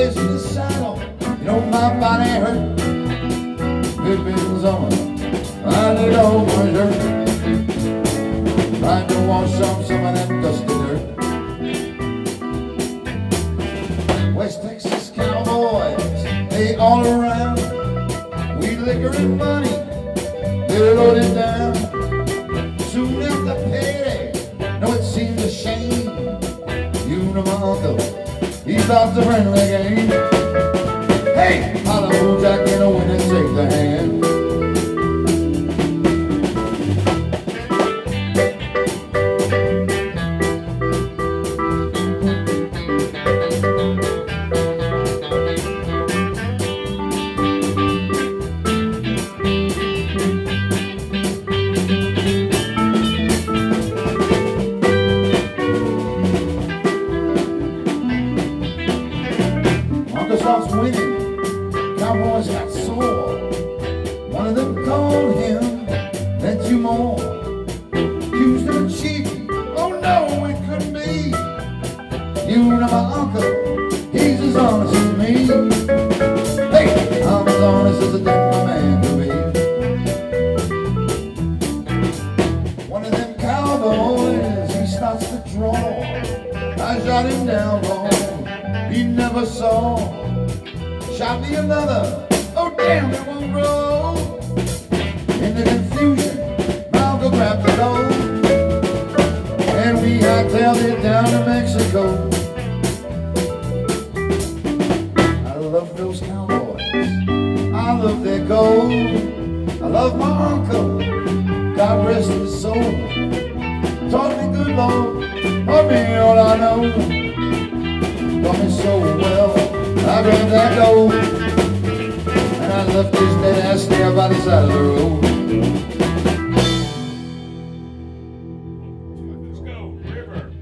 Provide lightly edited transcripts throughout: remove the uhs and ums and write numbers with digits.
years in the saddle, you know my body hurt. Pippins on, I need all my dirt. Trying to wash off some of that dusty dirt. West Texas cowboys, they all around. Weed, liquor, and money, they're loaded down. Soon after payday, no, it seems a shame. You know my uncle, he starts a friendly game. Hey, Hollywood Jack in a win and take the hand. Starts winning, cowboys got sore. One of them called him, lent you more. Accused him of cheating, oh no, it couldn't be. You know my uncle, he's as honest as me. Hey, I'm as honest as a damn my man can be. One of them cowboys, he starts to draw. I shot him down low, he never saw. Shot me another, oh damn, it won't roll. In the confusion, my uncle grabbed the gold, and we hightailed it down to Mexico. I love those cowboys, I love their gold. I love my uncle, God rest his soul. Taught me good Lord, taught me all I know. Taught me so well, I grabbed that gold, and I left his dead ass there by the side of the road. Let's go, River.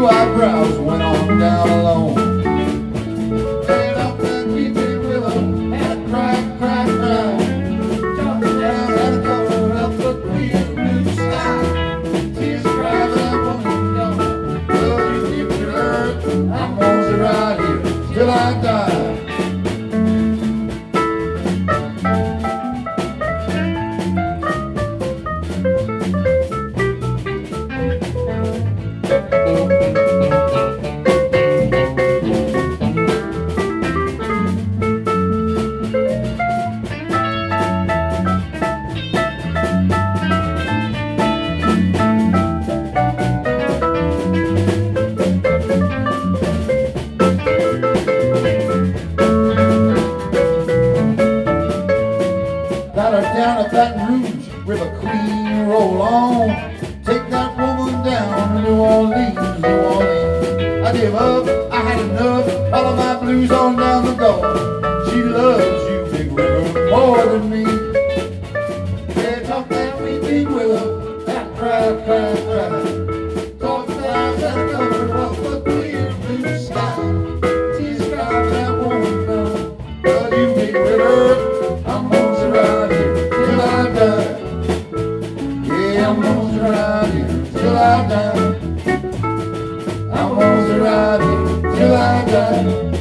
blue eyebrows went on down alone. And up that weeping willow had a cry, cry, cry. Jumping down at the cover of the clear blue sky. Tears cried that woman gone. Well, you keep your earth, I'm gonna sit right here till I die. Got her down at Baton Rouge, River Queen, roll on. Take that woman down to New Orleans, New Orleans. I gave up, I had enough, all of my blues on down the Gulf. She loves you, Big River, more than me. Yeah, talk that weeping willow, that cry, cry, cry. Talk that cover of the clear blue sky. She's got that woman down, love you, Big River. I'm gonna sit right here till I die. Yeah, I'm gonna sit right here till I die. I'm gonna sit right here till I die.